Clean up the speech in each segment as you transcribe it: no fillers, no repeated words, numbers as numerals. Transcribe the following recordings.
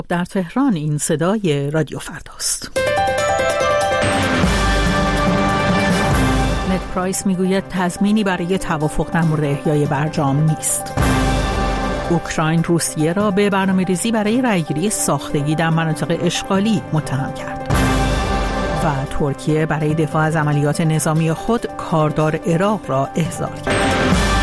در تهران این صدای رادیو فرداست. نت پرایس میگوید تضمینی برای توافق در مورد احیای برجام نیست. اوکراین روسیه را به برنامه‌ریزی برای رأیگیری ساختگی در مناطق اشغالی متهم کرد. و ترکیه برای دفاع از عملیات نظامی خود کاردار عراق را احضار کرد.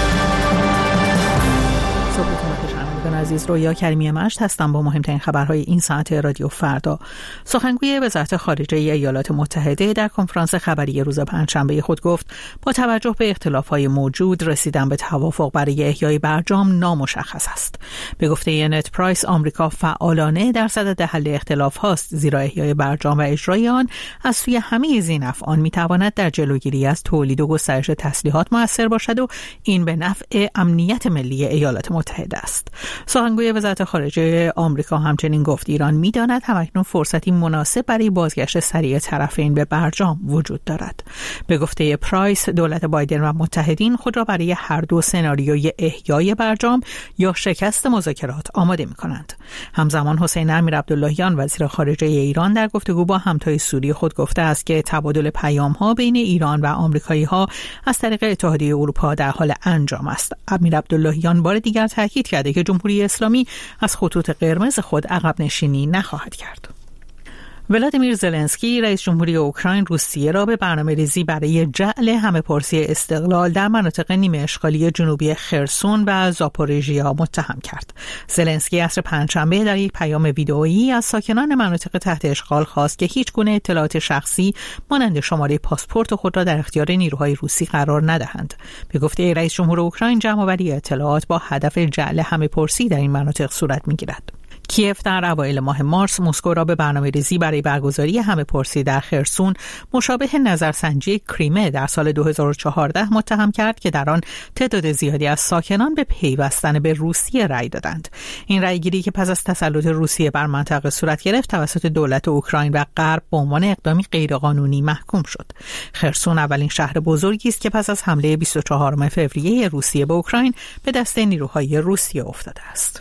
عزیز رویا کریمی مشت هستم با مهمترین خبرهای این ساعت رادیو فردا. سخنگوی وزارت خارجه ایالات متحده در کنفرانس خبری روز پنجشنبه خود گفت با توجه به اختلاف‌های موجود رسیدن به توافق برای احیای برجام نامشخص است. به گفته نت پرایس آمریکا فعالانه در صدد حل اختلاف هاست، زیرا احیای برجام و اجرای آن از سوی همه ذی‌نفعان میتواند در جلوگیری از تولید و گسترش تسلیحات مؤثر باشد و این به نفع امنیت ملی ایالات متحده است. سخنگوی وزارت خارجه آمریکا همچنین گفت ایران می‌داند همکنون فرصتی مناسب برای بازگشت سریع طرفین به برجام وجود دارد. به گفته پرایس دولت بایدن و متحدین خود را برای هر دو سناریوی احیای برجام یا شکست مذاکرات آماده می‌کنند. همزمان حسین امیرعبداللهیان وزیر خارجه ایران در گفتگو با همتای سوری خود گفته است که تبادل پیام‌ها بین ایران و آمریکایی‌ها از طریق اتحادیه اروپا در حال انجام است. امیرعبداللهیان بار دیگر تاکید کرده که جمهوری اسلامی از خطوط قرمز خود عقب نشینی نخواهد کرد. ولادیمیر زلنسکی رئیس جمهوری اوکراین روسیه را به برنامه‌ریزی برای جعل همه‌پرسی استقلال در مناطق نیمه اشغالی جنوبی خرسون و زاپوریژیا متهم کرد. زلنسکی عصر پنجشنبه در یک پیام ویدئویی از ساکنان مناطق تحت اشغال خواست که هیچ گونه اطلاعات شخصی مانند شماره پاسپورت خود را در اختیار نیروهای روسی قرار ندهند. به گفته رئیس جمهور اوکراین جمع‌آوری اطلاعات با هدف جعل همه‌پرسی در این مناطق صورت می‌گیرد. کیف در اوایل ماه مارس مسکو را به برنامه‌ریزی برای برگزاری همه‌پرسی در خرسون مشابه نظرسنجی کریمه در سال 2014 متهم کرد که در آن تعداد زیادی از ساکنان به پیوستن به روسیه رأی دادند. این رأیگیری که پس از تسلط روسیه بر منطقه صورت گرفت توسط دولت اوکراین و غرب به عنوان اقدامی غیرقانونی محکوم شد. خرسون اولین شهر بزرگی است که پس از حمله 24 فوریه روسیه به اوکراین به دست نیروهای روسیه افتاده است.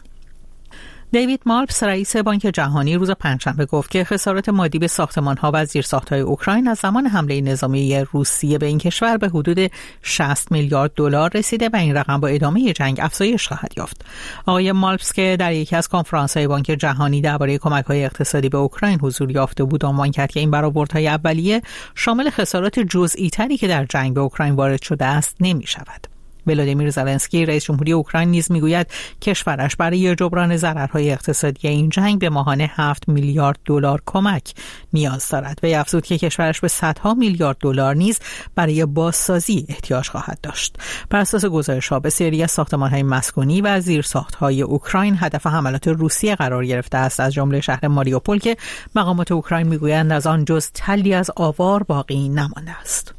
دیوید مالپس رئیس بانک جهانی روز پنجشنبه گفت که خسارات مادی به ساختمان‌ها و زیرساخت‌های اوکراین از زمان حمله نظامی روسیه به این کشور به حدود 60 میلیارد دلار رسیده و این رقم با ادامه جنگ افزایش خواهد یافت. آقای مالپس که در یکی از کنفرانس‌های بانک جهانی درباره کمک‌های اقتصادی به اوکراین حضور یافته بود عنوان کرد که این برآوردهای اولیه شامل خسارات جزئی تری که در جنگ به اوکراین وارد شده است نمی‌شود. ولادیمیر زلنسکی رئیس جمهوری اوکراین نیز میگوید کشورش برای جبران ضررهای اقتصادی این جنگ به ماهانه 7 میلیارد دلار کمک نیاز دارد. وی افزود که کشورش به صدها میلیارد دلار نیز برای بازسازی احتیاج خواهد داشت. بر اساس گزارش‌ها بسیاری از ساختمان‌های مسکونی و زیرساخت‌های اوکراین هدف حملات روسیه قرار گرفته است، از جمله شهر ماریوپول که مقامات اوکراین میگویند از آن جز تلی از آوار باقی نمانده است.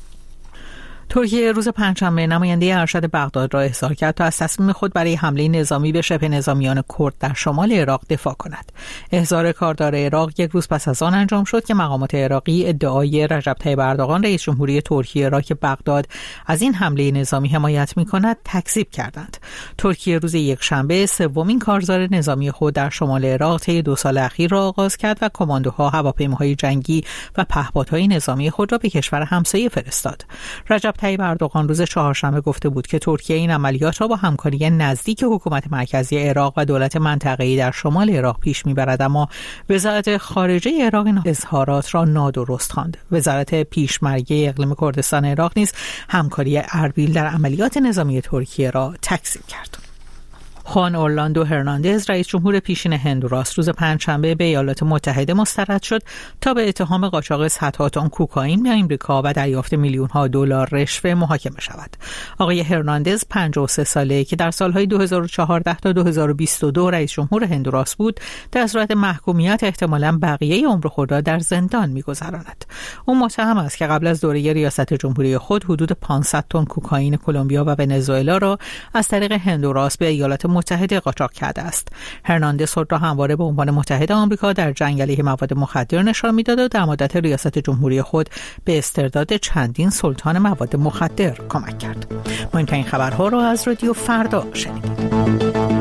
ترکیه روز پنجشنبه نماینده ارشد بغداد را احضار کرد تا از تصمیم خود برای حمله نظامی به شبه نظامیان کرد در شمال عراق دفاع کند. احضار کاردار عراق یک روز پس از آن انجام شد که مقامات عراقی ادعای رجب طیب اردوغان رئیس جمهوری ترکیه را که بغداد از این حمله نظامی حمایت می‌کند تکذیب کردند. ترکیه روز یکشنبه سومین کارزار نظامی خود در شمال عراق طی 2 سال اخیر را آغاز کرد و کماندوها، هواپیماهای جنگی و پهپادهای نظامی خود را به کشور همسایه فرستاد. رجب طیب اردوغان روز چهارشنبه گفته بود که ترکیه این عملیات را با همکاری نزدیک حکومت مرکزی عراق و دولت منطقه‌ای در شمال عراق پیش می‌برد، اما وزارت خارجه عراق این اظهارات را نادرست خواند. وزارت پیشمرگه اقلیم کردستان عراق نیز همکاری اربیل در عملیات نظامی ترکیه را تکذیب کرد. خوان اورلاندو هرناندز رئیس جمهور پیشین هندوراس روز پنجشنبه به ایالات متحده مسترد شد تا به اتهام قاچاق صدها تن کوکائین به آمریکا و دریافت میلیون‌ها دلار رشوه محاکمه شود. آقای هرناندز 53 ساله که در سالهای 2014 تا 2022 رئیس جمهور هندوراس بود، در صورت محکومیت احتمالاً بقیه عمر خود را در زندان می‌گذراند. او متهم است که قبل از دوره ریاست جمهوری خود حدود 500 تن کوکائین کلمبیا و ونزوئلا را از طریق هندوراس به ایالات متحده قاچاق کرده است. هرناندز خود را همواره به عنوان متحد آمریکا در جنگ علیه مواد مخدر نشان می‌داد و در مدت ریاست جمهوری خود به استرداد چندین سلطان مواد مخدر کمک کرد. مهمترین خبرها را از رادیو فردا شنیدید.